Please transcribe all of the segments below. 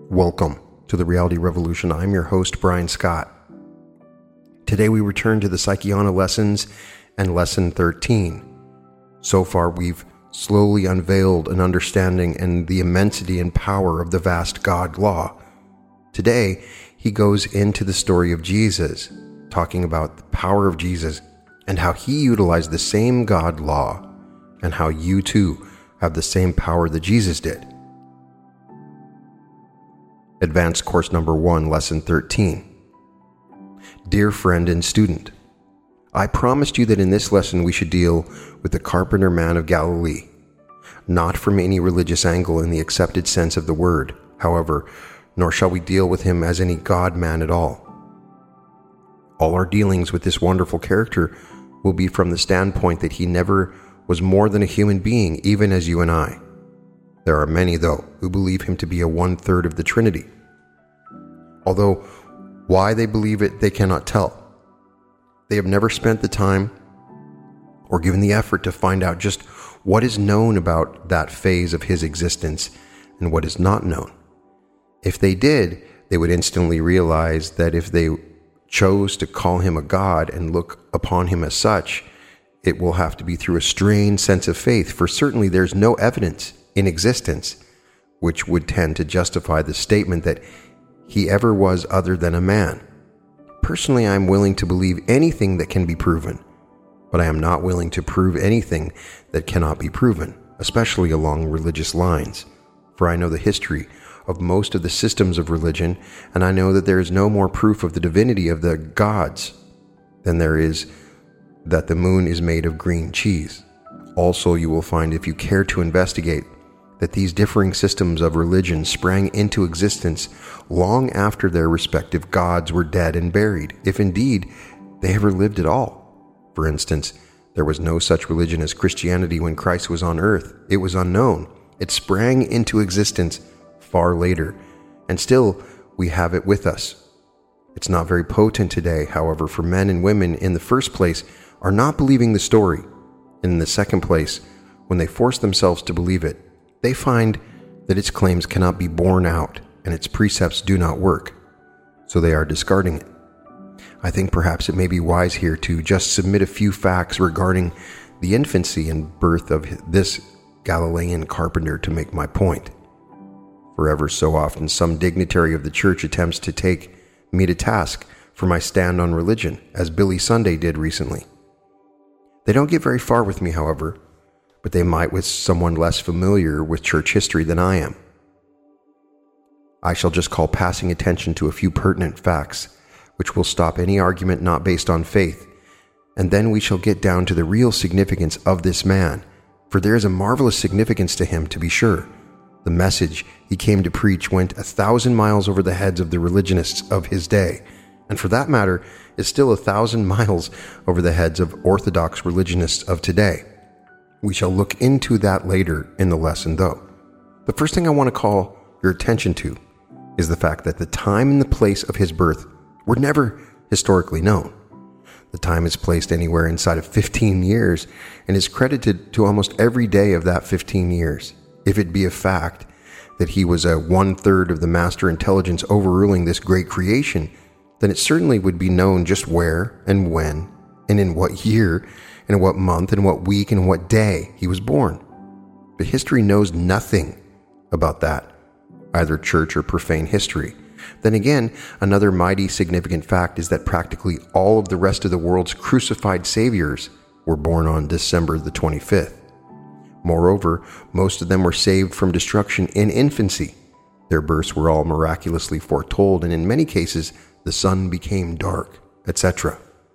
Welcome to the Reality Revolution. I'm your host, Brian Scott. Today we return to the Psychiana lessons and lesson 13. So far we've slowly unveiled an understanding and the immensity and power of the vast God law. Today he goes into the story of Jesus, talking about the power of Jesus and how he utilized the same God law and how you too have the same power that Jesus did. Advanced Course Number 1, Lesson 13. Dear friend and student, I promised you that in this lesson we should deal with the carpenter man of Galilee, not from any religious angle in the accepted sense of the word, however, nor shall we deal with him as any God man at all. All our dealings with this wonderful character will be from the standpoint that he never was more than a human being, even as you and I. There are many, though, who believe him to be a one-third of the Trinity. Although why they believe it, they cannot tell. They have never spent the time or given the effort to find out just what is known about that phase of his existence and what is not known. If they did, they would instantly realize that if they chose to call him a god and look upon him as such, it will have to be through a strained sense of faith, for certainly there's no evidence in existence which would tend to justify the statement that he ever was other than a man. Personally, I am willing to believe anything that can be proven, but I am not willing to prove anything that cannot be proven, especially along religious lines, for I know the history of most of the systems of religion, and I know that there is no more proof of the divinity of the gods than there is that the moon is made of green cheese. Also, you will find, if you care to investigate, that these differing systems of religion sprang into existence long after their respective gods were dead and buried, if indeed they ever lived at all. For instance, there was no such religion as Christianity when Christ was on earth. It was unknown. It sprang into existence far later, and still we have it with us. It's not very potent today, however, for men and women in the first place are not believing the story. And in the second place, when they force themselves to believe it, they find that its claims cannot be borne out and its precepts do not work, so they are discarding it. I think perhaps it may be wise here to just submit a few facts regarding the infancy and birth of this Galilean carpenter to make my point. For ever so often, some dignitary of the church attempts to take me to task for my stand on religion, as Billy Sunday did recently. They don't get very far with me, however, but they might with someone less familiar with church history than I am. I shall just call passing attention to a few pertinent facts, which will stop any argument not based on faith, and then we shall get down to the real significance of this man, for there is a marvelous significance to him, to be sure. The message he came to preach went 1,000 miles over the heads of the religionists of his day, and for that matter is still 1,000 miles over the heads of Orthodox religionists of today. We shall look into that later in the lesson, though. The first thing I want to call your attention to is the fact that the time and the place of his birth were never historically known. The time is placed anywhere inside of 15 years and is credited to almost every day of that 15 years. If it be a fact that he was a one-third of the master intelligence overruling this great creation, then it certainly would be known just where and when and in what year and in what month and what week and what day he was born. But history knows nothing about that, either church or profane history. Then again, another mighty significant fact is that practically all of the rest of the world's crucified saviors were born on December the 25th. Moreover, most of them were saved from destruction in infancy. Their births were all miraculously foretold, and in many cases, the sun became dark, etc.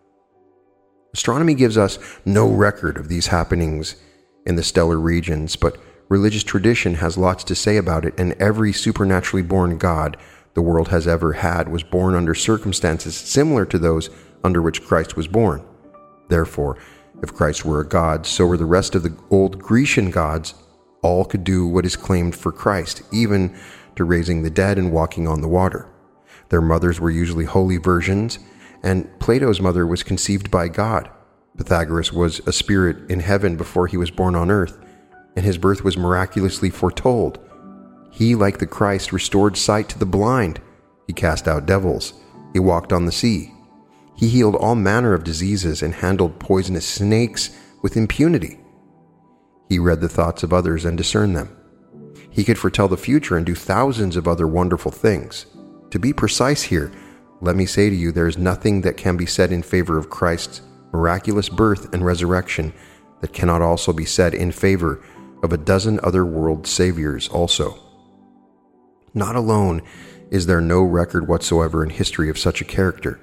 Astronomy gives us no record of these happenings in the stellar regions, but religious tradition has lots to say about it, and every supernaturally born god the world has ever had was born under circumstances similar to those under which Christ was born. Therefore, if Christ were a god, so were the rest of the old Grecian gods. All could do what is claimed for Christ, even to raising the dead and walking on the water. Their mothers were usually holy virgins, and Plato's mother was conceived by God. Pythagoras was a spirit in heaven before he was born on earth, and his birth was miraculously foretold. He, like the Christ, restored sight to the blind. He cast out devils. He walked on the sea. He healed all manner of diseases and handled poisonous snakes with impunity. He read the thoughts of others and discerned them. He could foretell the future and do thousands of other wonderful things. To be precise here, let me say to you, there is nothing that can be said in favor of Christ's miraculous birth and resurrection that cannot also be said in favor of a dozen other world saviors also. Not alone is there no record whatsoever in history of such a character,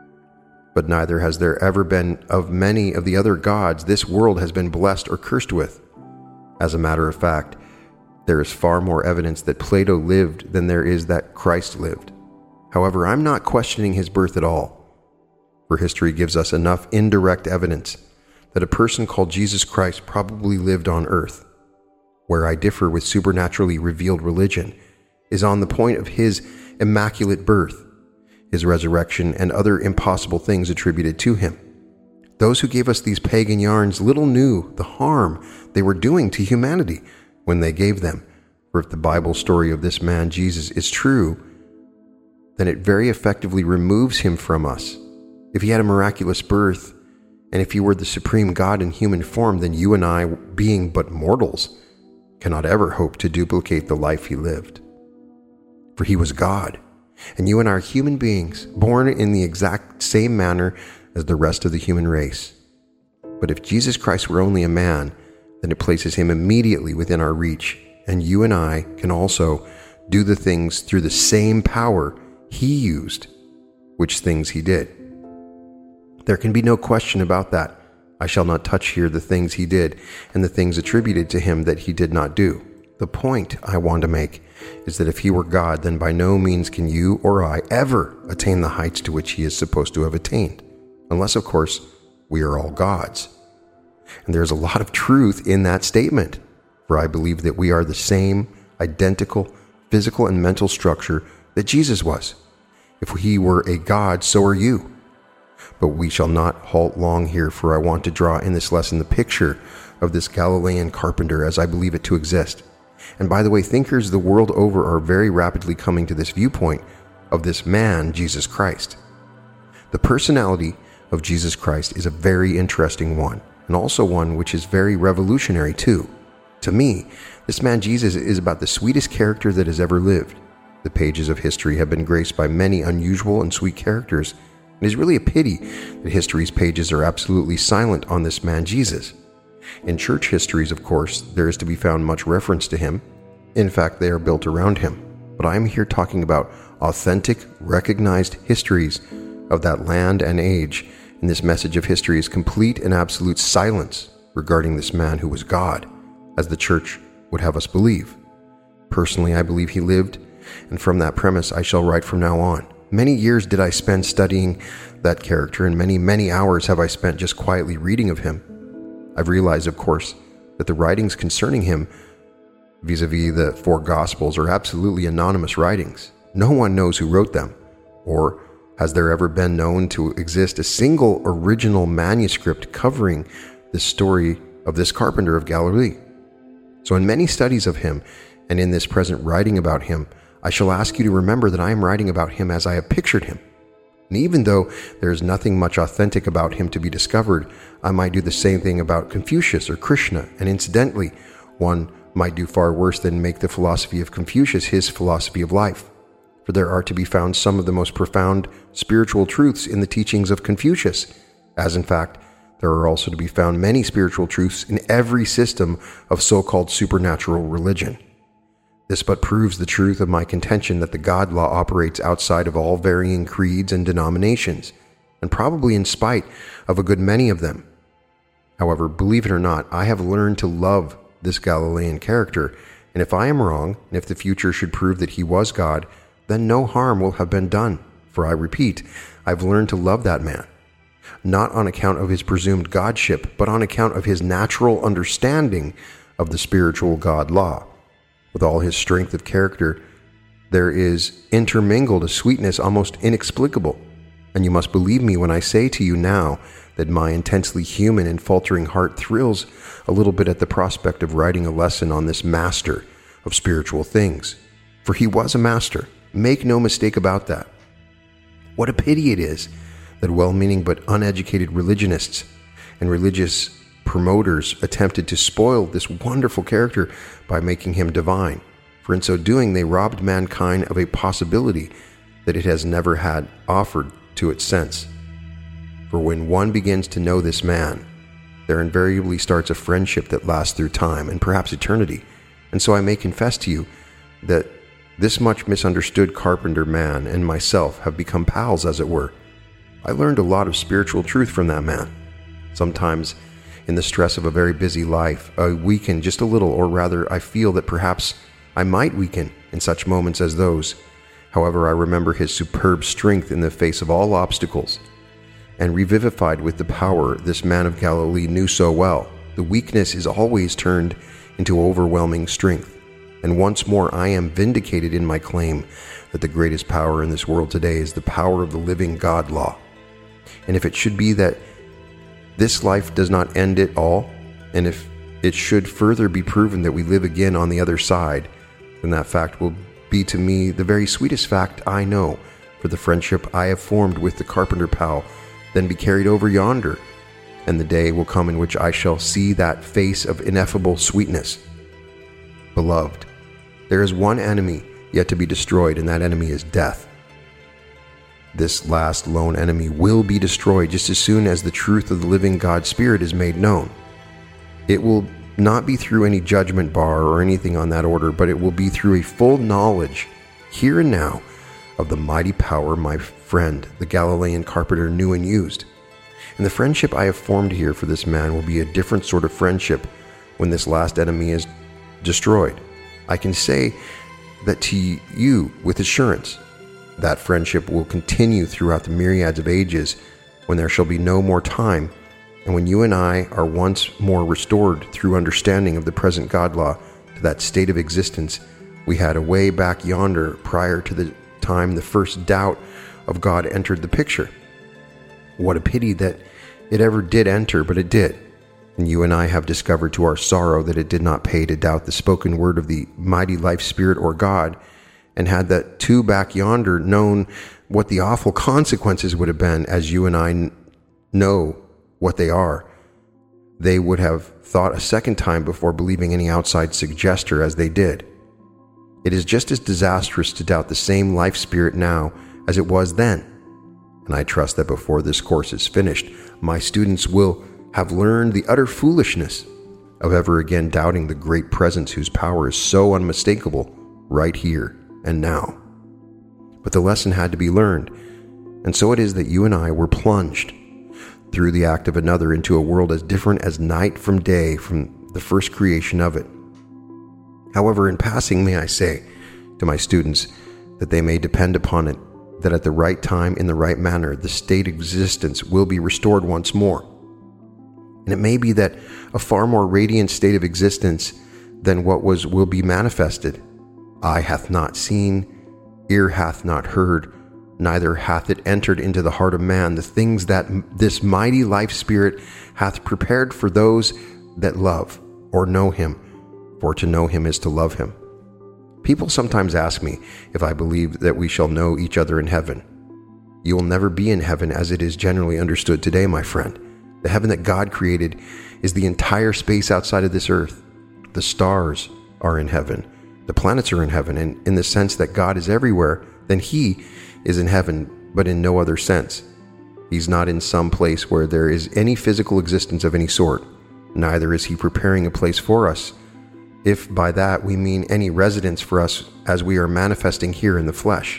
but neither has there ever been of many of the other gods this world has been blessed or cursed with. As a matter of fact, there is far more evidence that Plato lived than there is that Christ lived. However, I'm not questioning his birth at all, for history gives us enough indirect evidence that a person called Jesus Christ probably lived on earth. Where I differ with supernaturally revealed religion is on the point of his immaculate birth, his resurrection, and other impossible things attributed to him. Those who gave us these pagan yarns little knew the harm they were doing to humanity when they gave them. For if the Bible story of this man Jesus is true, then it very effectively removes him from us. If he had a miraculous birth, and if he were the supreme God in human form, then you and I, being but mortals, cannot ever hope to duplicate the life he lived. For he was God, and you and I are human beings, born in the exact same manner as the rest of the human race. But if Jesus Christ were only a man, then it places him immediately within our reach, and you and I can also do the things through the same power he used, which things he did. There can be no question about that. I shall not touch here the things he did and the things attributed to him that he did not do. The point I want to make is that if he were God, then by no means can you or I ever attain the heights to which he is supposed to have attained, unless, of course, we are all gods. And there's a lot of truth in that statement, for I believe that we are the same identical physical and mental structure that Jesus was. If he were a God, so are you. But we shall not halt long here, for I want to draw in this lesson the picture of this Galilean carpenter as I believe it to exist. And by the way, thinkers the world over are very rapidly coming to this viewpoint of this man, Jesus Christ. The personality of Jesus Christ is a very interesting one, and also one which is very revolutionary too. To me, this man Jesus is about the sweetest character that has ever lived. The pages of history have been graced by many unusual and sweet characters. It is really a pity that history's pages are absolutely silent on this man Jesus. In church histories, of course, there is to be found much reference to him. In fact, they are built around him. But I am here talking about authentic, recognized histories of that land and age, and this message of history is complete and absolute silence regarding this man who was God, as the church would have us believe. Personally, I believe he lived, and from that premise I shall write from now on. Many years did I spend studying that character, and many hours have I spent just quietly reading of him. I've realized, of course, that the writings concerning him, vis-a-vis the four Gospels, are absolutely anonymous writings. No one knows who wrote them, or has there ever been known to exist a single original manuscript covering the story of this carpenter of Galilee. So in many studies of him, and in this present writing about him, I shall ask you to remember that I am writing about him as I have pictured him. And even though there is nothing much authentic about him to be discovered, I might do the same thing about Confucius or Krishna, and incidentally, one might do far worse than make the philosophy of Confucius his philosophy of life. For there are to be found some of the most profound spiritual truths in the teachings of Confucius, as in fact, there are also to be found many spiritual truths in every system of so-called supernatural religion. This but proves the truth of my contention that the God law operates outside of all varying creeds and denominations, and probably in spite of a good many of them. However, believe it or not, I have learned to love this Galilean character, and if I am wrong, and if the future should prove that he was God, then no harm will have been done, for I repeat, I've learned to love that man, not on account of his presumed godship, but on account of his natural understanding of the spiritual God law. With all his strength of character, there is intermingled a sweetness almost inexplicable, and you must believe me when I say to you now that my intensely human and faltering heart thrills a little bit at the prospect of writing a lesson on this master of spiritual things, for he was a master. Make no mistake about that. What a pity it is that well-meaning but uneducated religionists and religious promoters attempted to spoil this wonderful character by making him divine, for in so doing they robbed mankind of a possibility that it has never had offered to its sense. For when one begins to know this man, there invariably starts a friendship that lasts through time and perhaps eternity. And so I may confess to you that this much misunderstood carpenter man and myself have become pals, as it were. I learned a lot of spiritual truth from that man. Sometimes, in the stress of a very busy life, I weaken just a little, or rather, I feel that perhaps I might weaken in such moments as those. However, I remember his superb strength in the face of all obstacles, and revivified with the power this man of Galilee knew so well. The weakness is always turned into overwhelming strength. And once more, I am vindicated in my claim that the greatest power in this world today is the power of the living God law. And if it should be that this life does not end it all, and if it should further be proven that we live again on the other side, then that fact will be to me the very sweetest fact I know, for the friendship I have formed with the carpenter pal then be carried over yonder, and the day will come in which I shall see that face of ineffable sweetness. Beloved, there is one enemy yet to be destroyed, and that enemy is death. This last lone enemy will be destroyed just as soon as the truth of the living God Spirit is made known. It will not be through any judgment bar or anything on that order, but it will be through a full knowledge, here and now, of the mighty power my friend, the Galilean carpenter, knew and used. And the friendship I have formed here for this man will be a different sort of friendship when this last enemy is destroyed. I can say that to you with assurance. That friendship will continue throughout the myriads of ages when there shall be no more time, and when you and I are once more restored through understanding of the present God law to that state of existence we had away back yonder prior to the time the first doubt of God entered the picture. What a pity that it ever did enter, but it did. And you and I have discovered to our sorrow that it did not pay to doubt the spoken word of the mighty life spirit or God, and had that too back yonder known what the awful consequences would have been, as you and I know what they are, they would have thought a second time before believing any outside suggester as they did. It is just as disastrous to doubt the same life spirit now as it was then. And I trust that before this course is finished, my students will have learned the utter foolishness of ever again doubting the great presence whose power is so unmistakable right here and now. But the lesson had to be learned, and so it is that you and I were plunged through the act of another into a world as different as night from day from the first creation of it. However, in passing, may I say to my students that they may depend upon it that at the right time, in the right manner, the state of existence will be restored once more. And it may be that a far more radiant state of existence than what was will be manifested. Eye hath not seen, ear hath not heard, neither hath it entered into the heart of man the things that this mighty life spirit hath prepared for those that love or know him, for to know him is to love him. People sometimes ask me if I believe that we shall know each other in heaven. You will never be in heaven as it is generally understood today, my friend. The heaven that God created is the entire space outside of this earth. The stars are in heaven. The planets are in heaven, and in the sense that God is everywhere, then he is in heaven, but in no other sense. He's not in some place where there is any physical existence of any sort. Neither is he preparing a place for us, if by that we mean any residence for us as we are manifesting here in the flesh.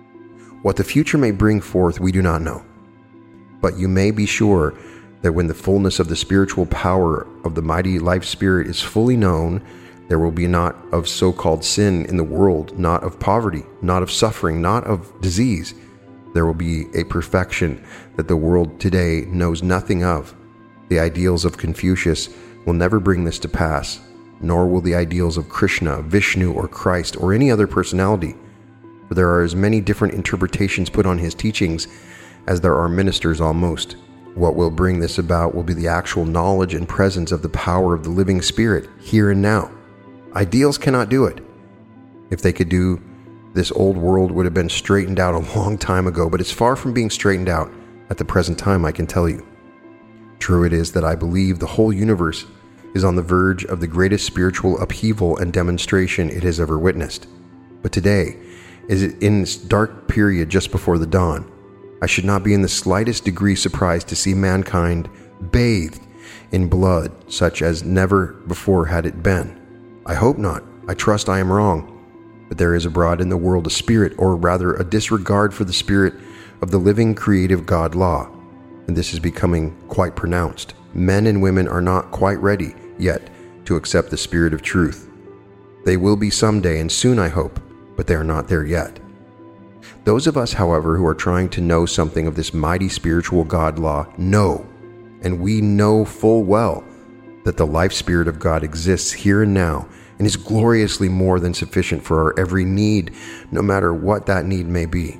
What the future may bring forth we do not know. But you may be sure that when the fullness of the spiritual power of the mighty life spirit is fully known, there will be not of so-called sin in the world, not of poverty, not of suffering, not of disease. There will be a perfection that the world today knows nothing of. The ideals of Confucius will never bring this to pass, nor will the ideals of Krishna, Vishnu, or Christ, or any other personality. For there are as many different interpretations put on his teachings as there are ministers almost. What will bring this about will be the actual knowledge and presence of the power of the living spirit here and now. Ideals cannot do it. If they could do This old world would have been straightened out a long time ago, but it's far from being straightened out at the present time, I can tell you. True it is that I believe the whole universe is on the verge of the greatest spiritual upheaval and demonstration it has ever witnessed. But today, is in this dark period just before the dawn, I should not be in the slightest degree surprised to see mankind bathed in blood such as never before had it been. I hope not. I trust I am wrong. But there is abroad in the world a spirit, or rather a disregard for the spirit of the living creative God law, and this is becoming quite pronounced. Men and women are not quite ready yet to accept the spirit of truth. They will be someday, and soon I hope, but they are not there yet. Those of us, however, who are trying to know something of this mighty spiritual God law know, and we know full well, that the life spirit of God exists here and now and is gloriously more than sufficient for our every need, no matter what that need may be.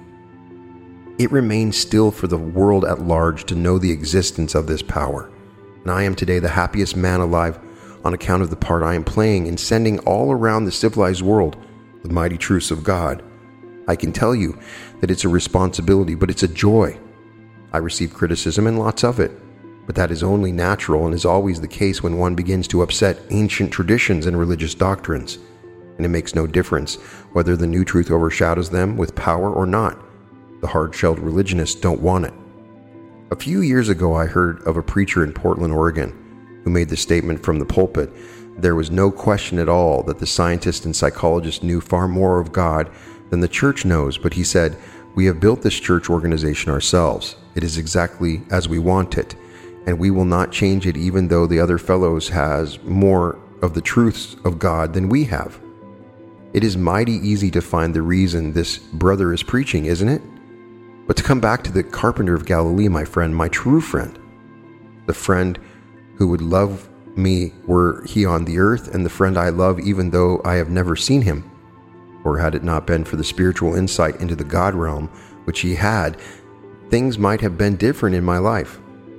It remains still for the world at large to know the existence of this power, and I am today the happiest man alive on account of the part I am playing in sending all around the civilized world the mighty truths of God. I can tell you that it's a responsibility, but it's a joy. I receive criticism and lots of it, but that is only natural and is always the case when one begins to upset ancient traditions and religious doctrines. And it makes no difference whether the new truth overshadows them with power or not. The hard-shelled religionists don't want it. A few years ago, I heard of a preacher in Portland, Oregon, who made the statement from the pulpit, there was no question at all that the scientists and psychologists knew far more of God than the church knows, but he said, "We have built this church organization ourselves. It is exactly as we want it, and we will not change it even though the other fellows has more of the truths of God than we have." It is mighty easy to find the reason this brother is preaching, isn't it? But to come back to the carpenter of Galilee, my friend, my true friend, the friend who would love me were he on the earth, and the friend I love even though I have never seen him, or had it not been for the spiritual insight into the God realm which he had, things might have been different in my life.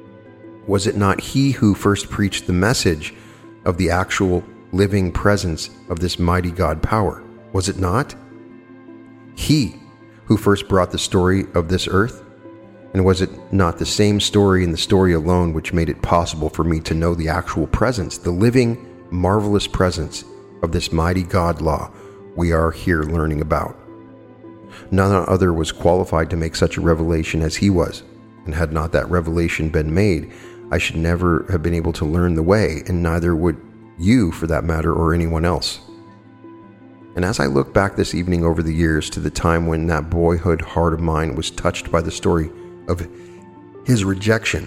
Was it not he who first preached the message of the actual living presence of this mighty God power? Was it not? He who first brought the story of this earth? And was it not the same story and the story alone which made it possible for me to know the actual presence, the living, marvelous presence of this mighty God law we are here learning about? None other was qualified to make such a revelation as he was, and had not that revelation been made, I should never have been able to learn the way, and neither would you, for that matter, or anyone else. And as I look back this evening over the years to the time when that boyhood heart of mine was touched by the story of his rejection,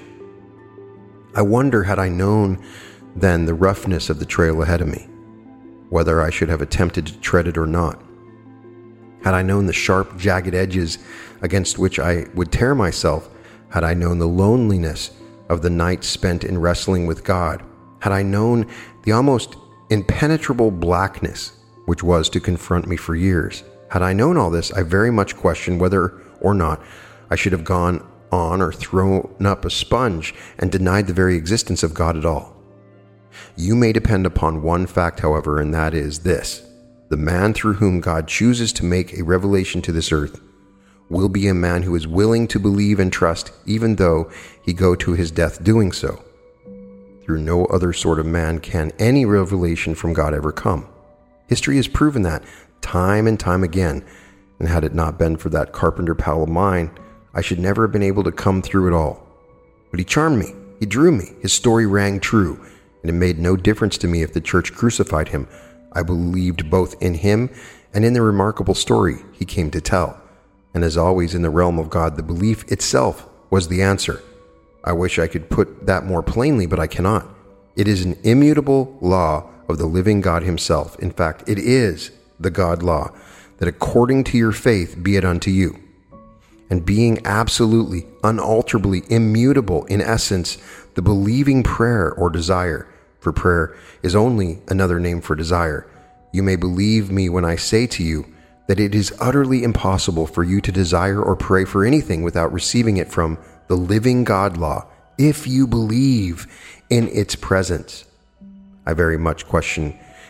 I wonder, had I known then the roughness of the trail ahead of me, whether I should have attempted to tread it or not. Had I known the sharp, jagged edges against which I would tear myself, had I known the loneliness of the nights spent in wrestling with God, had I known the almost impenetrable blackness which was to confront me for years, had I known all this, I very much question whether or not I should have gone on or thrown up a sponge and denied the very existence of God at all. You may depend upon one fact, however, and that is this: the man through whom God chooses to make a revelation to this earth will be a man who is willing to believe and trust, even though he go to his death doing so. Through no other sort of man can any revelation from God ever come. History has proven that time and time again, and had it not been for that carpenter pal of mine, I should never have been able to come through it all. But he charmed me, he drew me, his story rang true, and it made no difference to me if the church crucified him. I believed both in him and in the remarkable story he came to tell. And as always in the realm of God, the belief itself was the answer. I wish I could put that more plainly, but I cannot. It is an immutable law of the living God himself. In fact, it is the God law, that according to your faith be it unto you. And being absolutely, unalterably immutable, in essence, the believing prayer or desire, for prayer is only another name for desire, you may believe me when I say to you that it is utterly impossible for you to desire or pray for anything without receiving it from the living God law, if you believe in its presence. I very much question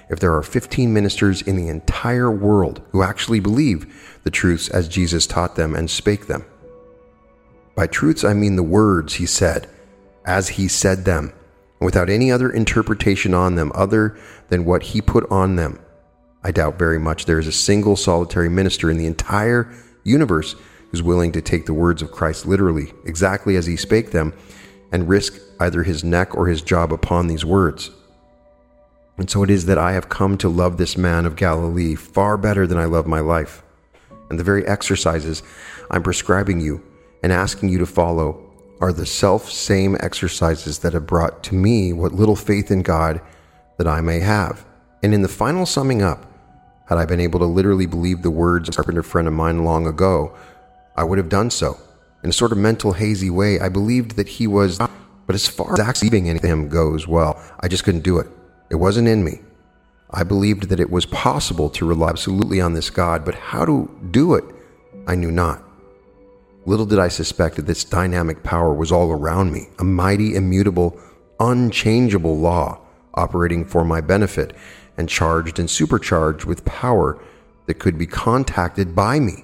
if there are 15 ministers in the entire world who actually believe the truths as Jesus taught them and spake them? By truths, I mean the words he said, as he said them, without any other interpretation on them other than what he put on them. I doubt very much there is a single solitary minister in the entire universe who's willing to take the words of Christ literally, exactly as he spake them, and risk either his neck or his job upon these words. And so it is that I have come to love this man of Galilee far better than I love my life. And the very exercises I'm prescribing you and asking you to follow are the self-same exercises that have brought to me what little faith in God that I may have. And in the final summing up, had I been able to literally believe the words of a carpenter friend of mine long ago, I would have done so. In a sort of mental hazy way, I believed that he was, but as far as believing in him goes, well, I just couldn't do it. It wasn't in me. I believed that it was possible to rely absolutely on this God, but how to do it, I knew not. Little did I suspect that this dynamic power was all around me, a mighty, immutable, unchangeable law operating for my benefit and charged and supercharged with power that could be contacted by me.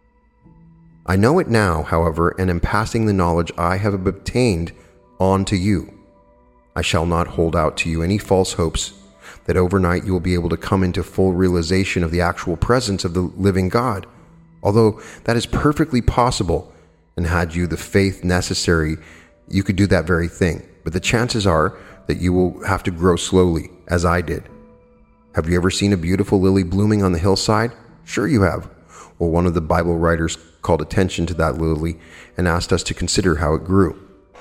I know it now, however, and am passing the knowledge I have obtained on to you. I shall not hold out to you any false hopes that overnight you will be able to come into full realization of the actual presence of the living God, although that is perfectly possible, and had you the faith necessary, you could do that very thing. But the chances are that you will have to grow slowly, as I did. Have you ever seen a beautiful lily blooming on the hillside? Sure you have. Well, one of the Bible writers called attention to that lily and asked us to consider how it grew.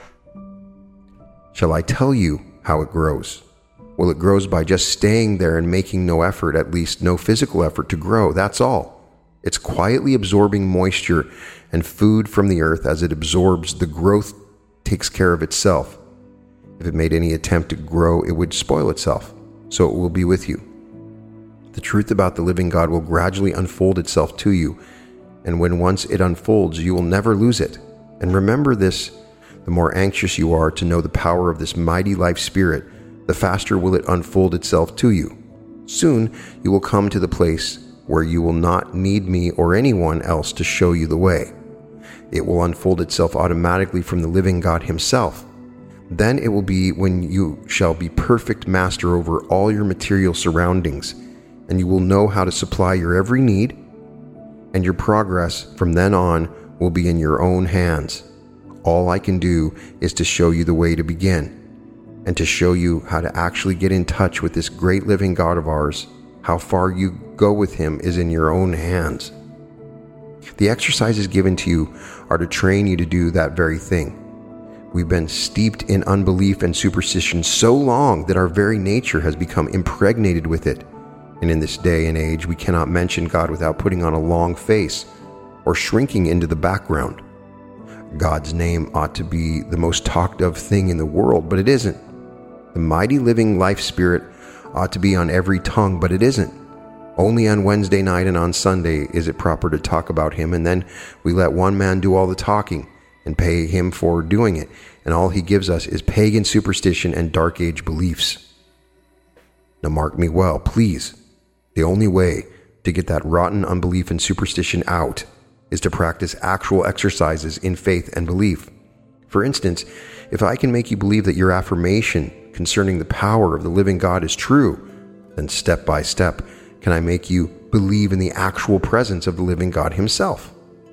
Shall I tell you how it grows? Well, it grows by just staying there and making no effort, at least no physical effort to grow. That's all. It's quietly absorbing moisture and food from the earth. As it absorbs, the growth takes care of itself. If it made any attempt to grow, it would spoil itself. So it will be with you. The truth about the living God will gradually unfold itself to you. And when once it unfolds, you will never lose it. And remember this, the more anxious you are to know the power of this mighty life spirit, the faster will it unfold itself to you. Soon you will come to the place where you will not need me or anyone else to show you the way. It will unfold itself automatically from the living God himself. Then it will be when you shall be perfect master over all your material surroundings, and you will know how to supply your every need, and your progress from then on will be in your own hands. All I can do is to show you the way to begin, and to show you how to actually get in touch with this great living God of ours. How far you go with him is in your own hands. The exercises given to you are to train you to do that very thing. We've been steeped in unbelief and superstition so long that our very nature has become impregnated with it. And in this day and age, we cannot mention God without putting on a long face or shrinking into the background. God's name ought to be the most talked of thing in the world, but it isn't. The mighty living life spirit ought to be on every tongue, but it isn't. Only on Wednesday night and on Sunday is it proper to talk about him, and then we let one man do all the talking and pay him for doing it, and all he gives us is pagan superstition and dark age beliefs. Now mark me well, please. The only way to get that rotten unbelief and superstition out is to practice actual exercises in faith and belief. For instance, if I can make you believe that your affirmation concerning the power of the living God is true, then step by step can I make you believe in the actual presence of the living God himself.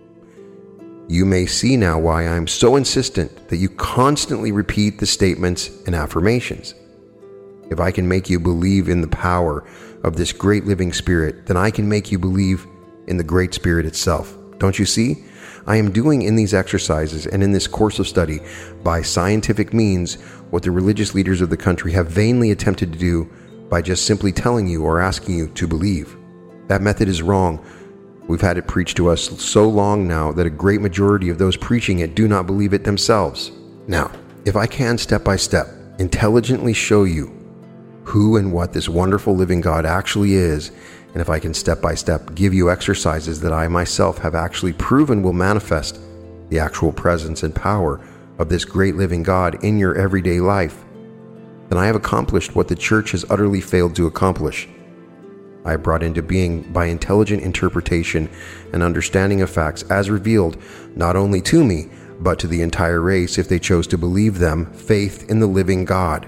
You may see now why I am so insistent that you constantly repeat the statements and affirmations. If I can make you believe in the power of this great living spirit, then I can make you believe in the great spirit itself. Don't you see? I am doing in these exercises and in this course of study by scientific means what the religious leaders of the country have vainly attempted to do by just simply telling you or asking you to believe. That method is wrong. We've had it preached to us so long now that a great majority of those preaching it do not believe it themselves. Now, if I can step by step intelligently show you who and what this wonderful living God actually is, and if I can step by step give you exercises that I myself have actually proven will manifest the actual presence and power of this great living God in your everyday life, then I have accomplished what the church has utterly failed to accomplish. I have brought into being, by intelligent interpretation and understanding of facts as revealed, not only to me, but to the entire race, if they chose to believe them, faith in the living God.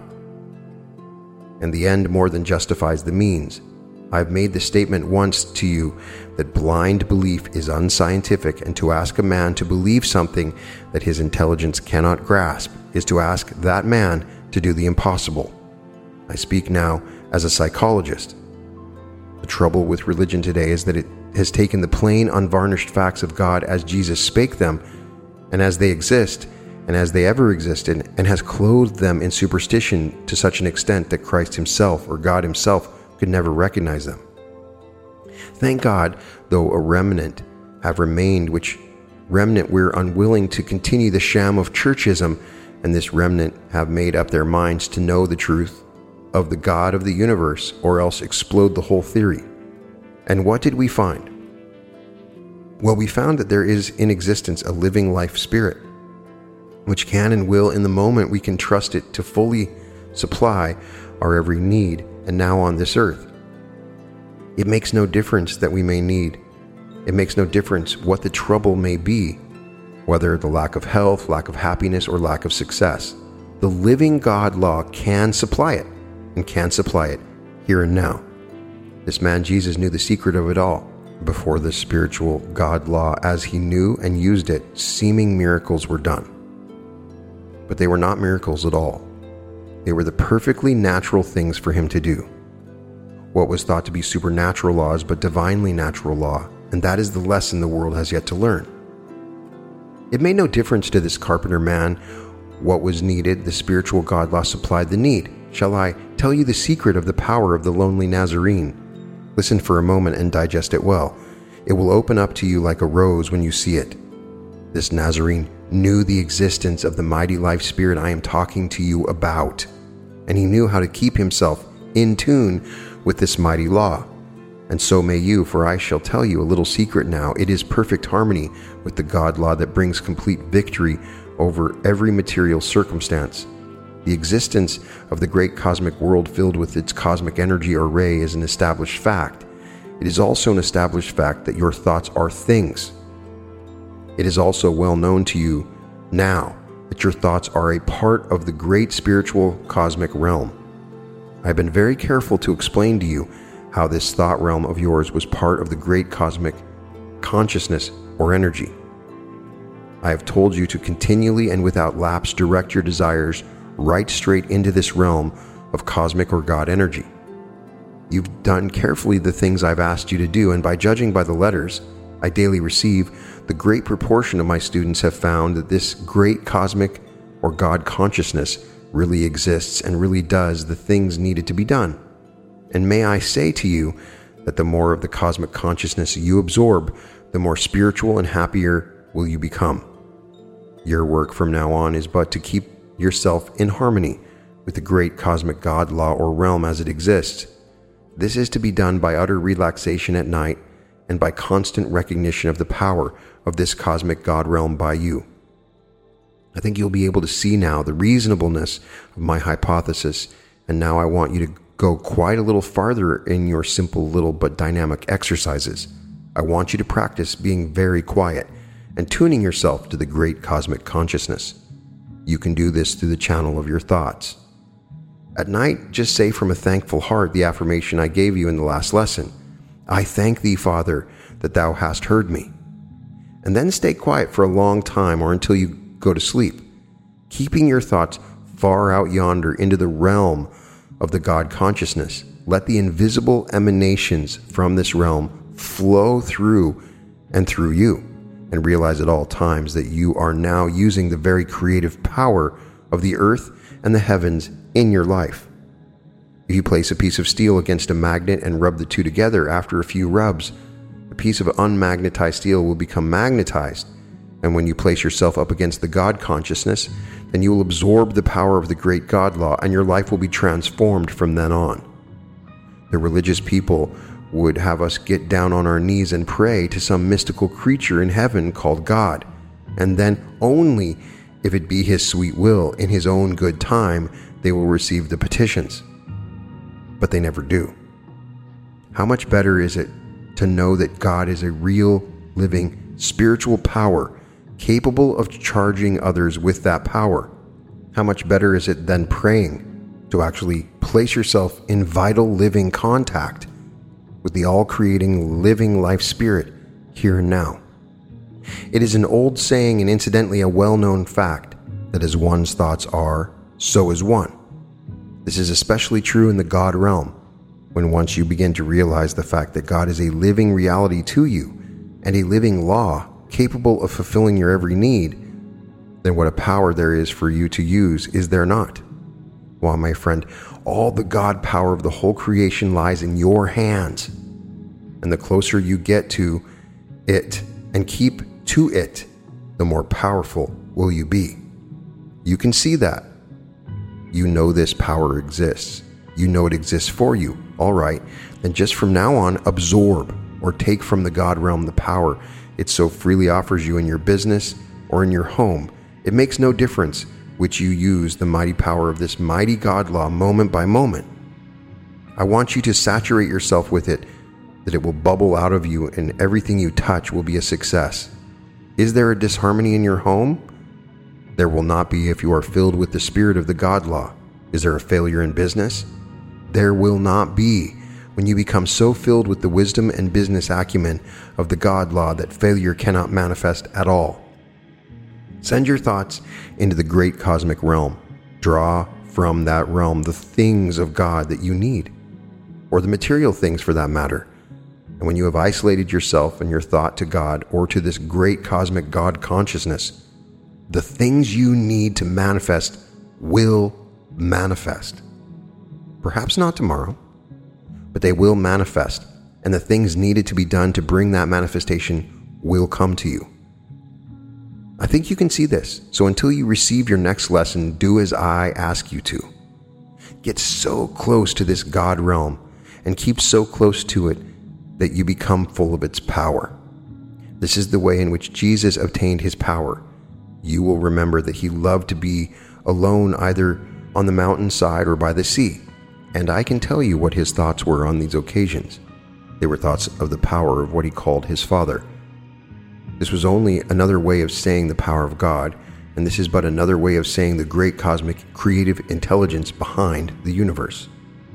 And the end more than justifies the means. I have made the statement once to you that blind belief is unscientific, and to ask a man to believe something that his intelligence cannot grasp is to ask that man to do the impossible. I speak now as a psychologist. The trouble with religion today is that it has taken the plain, unvarnished facts of God as Jesus spake them, and as they exist, and as they ever existed, and has clothed them in superstition to such an extent that Christ himself or God himself could never recognize them. Thank God, though a remnant have remained, which remnant we're unwilling to continue the sham of churchism, and this remnant have made up their minds to know the truth of the God of the universe, or else explode the whole theory. And what did we find? Well, we found that there is in existence a living life spirit, which can and will, in the moment we can trust it, to fully supply our every need, and now on this earth. It makes no difference that we may need. It makes no difference what the trouble may be, whether the lack of health, lack of happiness, or lack of success. The living God law can supply it, and can supply it here and now. This man Jesus knew the secret of it all. Before the spiritual God law, as he knew and used it, seeming miracles were done. But they were not miracles at all. They were the perfectly natural things for him to do. What was thought to be supernatural laws, but divinely natural law, and that is the lesson the world has yet to learn. It made no difference to this carpenter man what was needed. The spiritual God law supplied the need. Shall I tell you the secret of the power of the lonely Nazarene? Listen for a moment and digest it well. It will open up to you like a rose when you see it. This Nazarene knew the existence of the mighty life spirit I am talking to you about, and he knew how to keep himself in tune with this mighty law. And so may you, for I shall tell you a little secret now. It is perfect harmony with the God law that brings complete victory over every material circumstance. The existence of the great cosmic world filled with its cosmic energy or ray is an established fact. It is also an established fact that your thoughts are things. It is also well known to you now that your thoughts are a part of the great spiritual cosmic realm. I have been very careful to explain to you how this thought realm of yours was part of the great cosmic consciousness or energy. I have told you to continually and without lapse direct your desires right straight into this realm of cosmic or God energy. You've done carefully the things I've asked you to do, and by judging by the letters I daily receive, the great proportion of my students have found that this great cosmic or God consciousness really exists and really does the things needed to be done. And may I say to you that the more of the cosmic consciousness you absorb, the more spiritual and happier will you become. Your work from now on is but to keep yourself in harmony with the great cosmic God law or realm as it exists. This is to be done by utter relaxation at night and by constant recognition of the power of this cosmic God realm by you. I think you'll be able to see now the reasonableness of my hypothesis, and now I want you to go quite a little farther in your simple little but dynamic exercises. I want you to practice being very quiet and tuning yourself to the great cosmic consciousness. You can do this through the channel of your thoughts. At night, just say from a thankful heart the affirmation I gave you in the last lesson. I thank thee, Father, that thou hast heard me. And then stay quiet for a long time or until you go to sleep, keeping your thoughts far out yonder into the realm of the God consciousness. Let the invisible emanations from this realm flow through and through you, and realize at all times that you are now using the very creative power of the earth and the heavens in your life. If you place a piece of steel against a magnet and rub the two together, after a few rubs, a piece of unmagnetized steel will become magnetized. And when you place yourself up against the God consciousness, then you will absorb the power of the great God law, and your life will be transformed from then on. The religious people would have us get down on our knees and pray to some mystical creature in heaven called God, and then only if it be his sweet will in his own good time they will receive the petitions. But they never do. How much better is it to know that God is a real, living, spiritual power capable of charging others with that power? How much better is it than praying to actually place yourself in vital, living contact with the all-creating, living life spirit here and now? It is an old saying, and incidentally a well-known fact, that as one's thoughts are, so is one. This is especially true in the God realm, when once you begin to realize the fact that God is a living reality to you and a living law capable of fulfilling your every need, then what a power there is for you to use is there not? Well, my friend, all the God power of the whole creation lies in your hands. And the closer you get to it and keep to it, the more powerful will you be. You can see that. You know this power exists. You know it exists for you. All right, then just from now on, absorb or take from the God realm the power it so freely offers you in your business or in your home. It makes no difference which you use the mighty power of this mighty God law moment by moment. I want you to saturate yourself with it, that it will bubble out of you and everything you touch will be a success. Is there a disharmony in your home? There will not be if you are filled with the spirit of the God law. Is there a failure in business? There will not be when you become so filled with the wisdom and business acumen of the God law that failure cannot manifest at all. Send your thoughts into the great cosmic realm. Draw from that realm the things of God that you need, or the material things for that matter. And when you have isolated yourself and your thought to God or to this great cosmic God consciousness, the things you need to manifest will manifest. Perhaps not tomorrow, but they will manifest, and the things needed to be done to bring that manifestation will come to you. I think you can see this. So until you receive your next lesson, do as I ask you to. Get so close to this God realm and keep so close to it that you become full of its power. This is the way in which Jesus obtained his power. You will remember that he loved to be alone either on the mountainside or by the sea. And I can tell you what his thoughts were on these occasions. They were thoughts of the power of what he called his Father. This was only another way of saying the power of God, and this is but another way of saying the great cosmic creative intelligence behind the universe.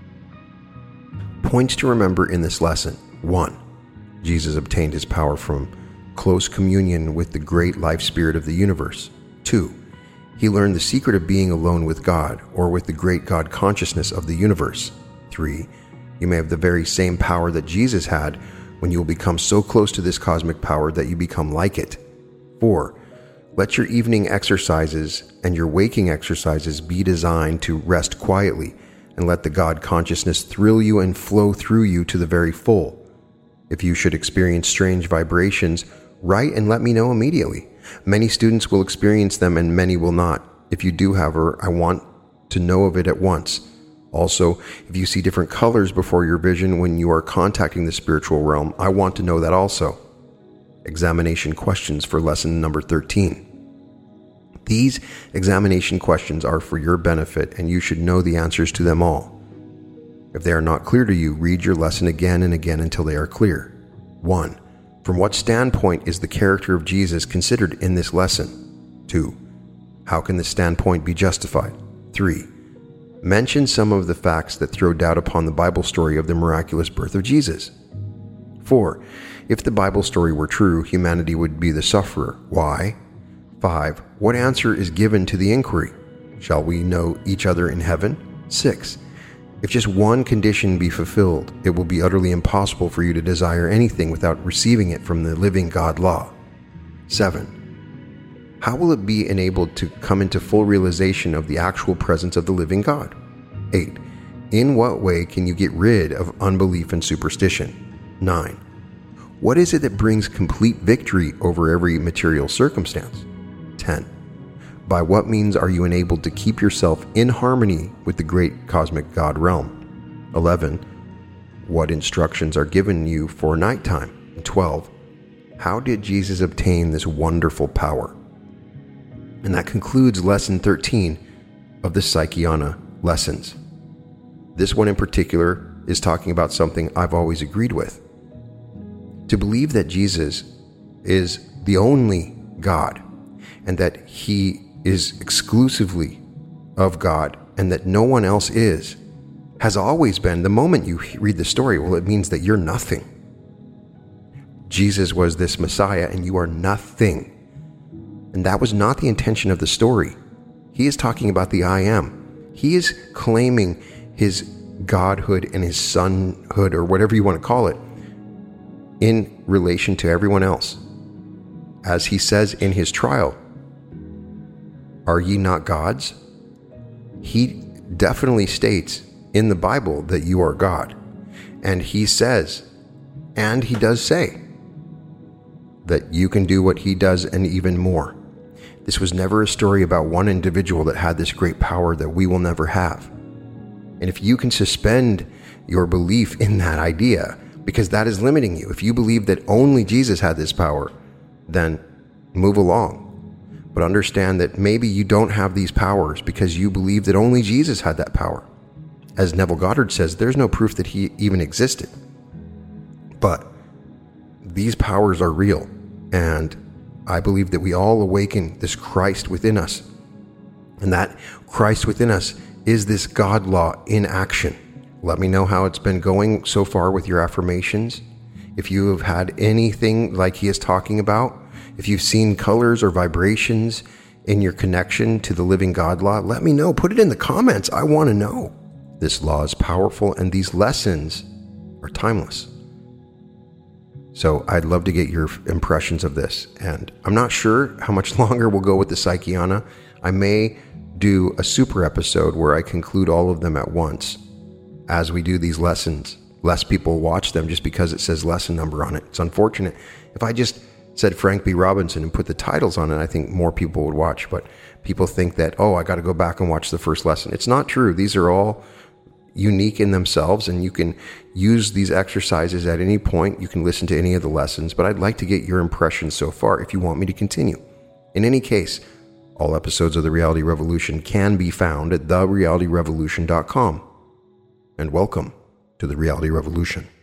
Points to remember in this lesson. 1. Jesus obtained his power from close communion with the great life spirit of the universe. 2. He learned the secret of being alone with God, or with the great God consciousness of the universe. 3. You may have the very same power that Jesus had when you will become so close to this cosmic power that you become like it. 4. Let your evening exercises and your waking exercises be designed to rest quietly and let the God consciousness thrill you and flow through you to the very full. If you should experience strange vibrations, write and let me know immediately. Many students will experience them and many will not. If you do, however, I want to know of it at once. Also, if you see different colors before your vision when you are contacting the spiritual realm, I want to know that also. Examination questions for lesson number 13. These examination questions are for your benefit and you should know the answers to them all. If they are not clear to you, read your lesson again and again until they are clear. 1. From what standpoint is the character of Jesus considered in this lesson? 2. How can this standpoint be justified? 3. Mention some of the facts that throw doubt upon the Bible story of the miraculous birth of Jesus. 4. If the Bible story were true, humanity would be the sufferer. Why? 5. What answer is given to the inquiry? Shall we know each other in heaven? 6. If just one condition be fulfilled, it will be utterly impossible for you to desire anything without receiving it from the living God law. 7. How will it be enabled to come into full realization of the actual presence of the living God? 8. In what way can you get rid of unbelief and superstition? 9. What is it that brings complete victory over every material circumstance? 10. By what means are you enabled to keep yourself in harmony with the great cosmic God realm? 11. What instructions are given you for nighttime? And 12. How did Jesus obtain this wonderful power? And that concludes lesson 13 of the Psychiana lessons. This one in particular is talking about something I've always agreed with. To believe that Jesus is the only God and that he is exclusively of God and that no one else is, has always been, the moment you read the story, well, it means that you're nothing. Jesus was this Messiah and you are nothing. And that was not the intention of the story. He is talking about the I am. He is claiming his godhood and his sonhood, or whatever you want to call it, in relation to everyone else. As he says in his trial, are ye not gods? He definitely states in the Bible that you are God. And he says, and he does say, that you can do what he does and even more. This was never a story about one individual that had this great power that we will never have. And if you can suspend your belief in that idea, because that is limiting you, if you believe that only Jesus had this power, then move along. But understand that maybe you don't have these powers because you believe that only Jesus had that power. As Neville Goddard says, there's no proof that he even existed. But these powers are real. And I believe that we all awaken this Christ within us. And that Christ within us is this God law in action. Let me know how it's been going so far with your affirmations. If you have had anything like he is talking about, if you've seen colors or vibrations in your connection to the living God law, let me know. Put it in the comments. I want to know. This law is powerful and these lessons are timeless. So I'd love to get your impressions of this. And I'm not sure how much longer we'll go with the Psychiana. I may do a super episode where I conclude all of them at once. As we do these lessons, less people watch them just because it says lesson number on it. It's unfortunate. If I just said Frank B. Robinson and put the titles on it, I think more people would watch. But people think that, oh, I got to go back and watch the first lesson. It's not true. These are all unique in themselves, and you can use these exercises at any point. You can listen to any of the lessons, but I'd like to get your impressions so far if you want me to continue. In any case, all episodes of The Reality Revolution can be found at therealityrevolution.com. And welcome to The Reality Revolution.